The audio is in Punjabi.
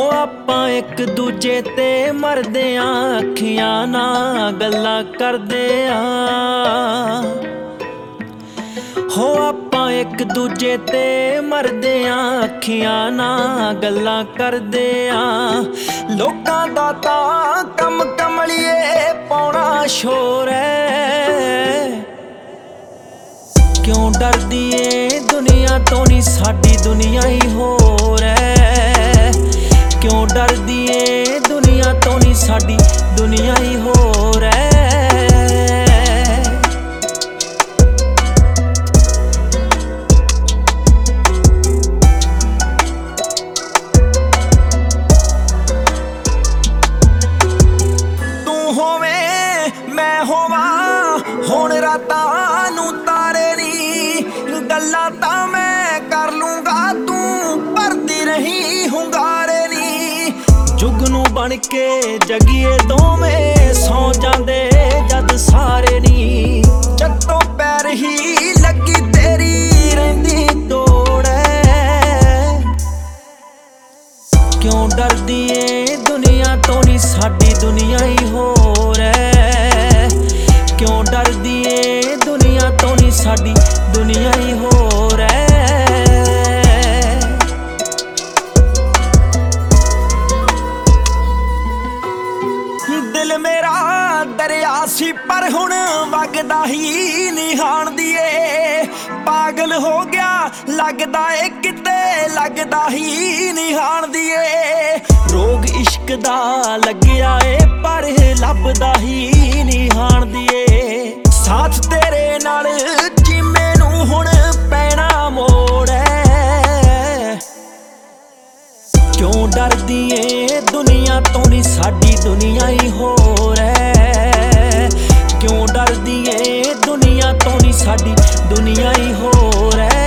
ਆਪਾਂ ਇੱਕ ਦੂਜੇ ਤੇ ਮਰਦੇ ਆਂ, ਅੱਖੀਆਂ ਨਾਲ ਗੱਲਾਂ ਕਰਦੇ ਆਂ। ਹੋ ਆਪਾਂ ਇੱਕ ਦੂਜੇ ਤੇ ਮਰਦੇ ਆਂ, ਅੱਖੀਆਂ ਨਾਲ ਗੱਲਾਂ ਕਰਦੇ ਆਂ। ਲੋਕਾਂ ਦਾ ਤਾਂ ਕੰਮ ਕਮਲੀਏ ਪਾਉਣਾ ਸ਼ੋਰ ਹੈ। ਕਿਉਂ ਡਰਦੀ ਏ ਦੁਨੀਆ ਤੋਂ ਨੀ, ਸਾਡੀ ਦੁਨੀਆ ਹੀ ਹੋਰ ਹੈ। ਕਿਉਂ ਡਰਦੀ ਏ ਦੁਨੀਆ ਤੋਂ ਨੀ, ਸਾਡੀ ਦੁਨੀਆ ਹੀ ਹੋਰ ਹੈ। ਤੂੰ ਹੋਵੇਂ ਮੈਂ ਹੋਵਾਂ, ਹੁਣ ਰਾਤਾਂ ਨੂੰ ਤਾਰੇ ਨੀ, ਗੱਲਾਂ ਤਾਂ ਮੈਂ ਕਰ ਲੂੰਗਾ, ਤੂੰ ਭਰਦੀ ਰਹੀ ਹੁੰਗਾਰੇ ਨੀ। ਜੁਗ ਨੂੰ ਬਣ ਕੇ ਜਗੀਏ ਦੋਵੇਂ, ਸੌ ਜਾਂਦੇ ਜਦ ਸਾਰੇ ਨੀ। ਜੱਤੋਂ ਪੈਰ ਹੀ ਲੱਗੀ ਤੇਰੀ ਰਹਿੰਦੀ ਤੋੜ ਹੈ। ਕਿਉਂ ਡਰਦੀ ਏ ਦੁਨੀਆ ਤੋਂ ਨੀ, ਸਾਡੀ ਦੁਨੀਆ ਹੀ ਹੋਰ ਹੈ। ਕਿਉਂ ਡਰਦੀ ਏ ਦੁਨੀਆ ਤੋਂ ਨੀ, ਸਾਡੀ ਦੁਨੀਆ ਹੀ ਹੋਰ ਹੈ। ਦਿਲ ਮੇਰਾ ਦਰਿਆ ਸੀ ਪਰ ਹੁਣ ਵਗਦਾ ਹੀ ਨਹੀਂ ਹਾਣਦੀ ਏ। ਪਾਗਲ ਹੋ ਗਿਆ ਲੱਗਦਾ ਏ, ਕਿਤੇ ਲੱਗਦਾ ਹੀ ਨਹੀਂ ਹਾਣਦੀ ਏ। ਰੋਗ ਇਸ਼ਕ ਦਾ ਲੱਗਿਆ ਏ ਪਰ ਲੱਭਦਾ ਹੀ ਨਹੀਂ ਹਾਣਦੀ ਏ। ਸਾਥ ਤੇਰੇ ਨਾਲ ਜਿਵੇਂ ਨੂੰ ਹੁਣ ਪੈਣਾ ਮੋੜ ਹੈ। ਕਿਉਂ ਡਰਦੀ ਏ ਦੁਨੀਆ ਤੋਂ ਨੀ, ਸਾਡੀ ਦੁਨੀਆ ਹੀ ਹੋਰ ਹੈ। ਕਿਉਂ ਡਰਦੀ ਏ ਦੁਨੀਆ ਤੋਂ ਨੀ, ਸਾਡੀ ਦੁਨੀਆ ਹੀ ਹੋਰ ਹੈ।